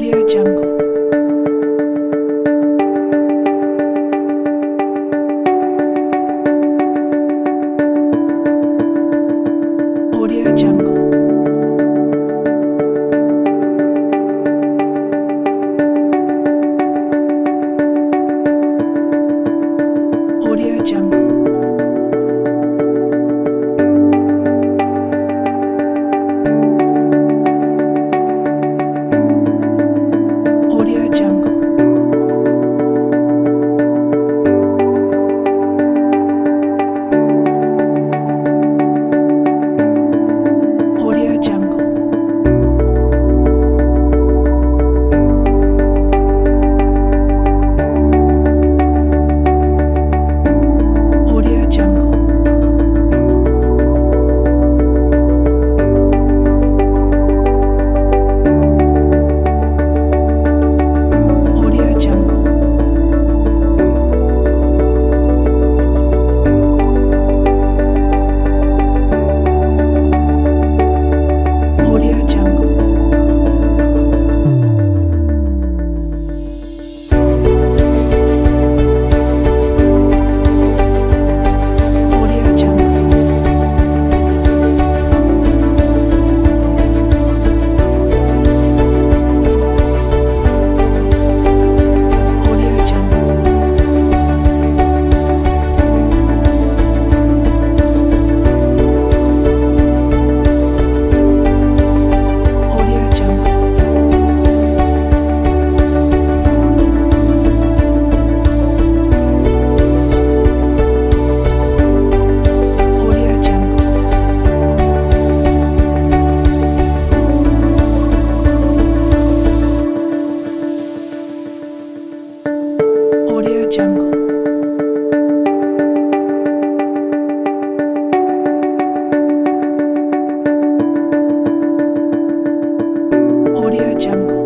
Audio Jungle. Audio Jungle. Audio Jungle. Audio Jungle. Audio Jungle. Audio Jungle. Audio Jungle. Audio Jungle. Audio Jungle. Audio Jungle. Audio Jungle. Audio Jungle. Audio Jungle. Audio Jungle.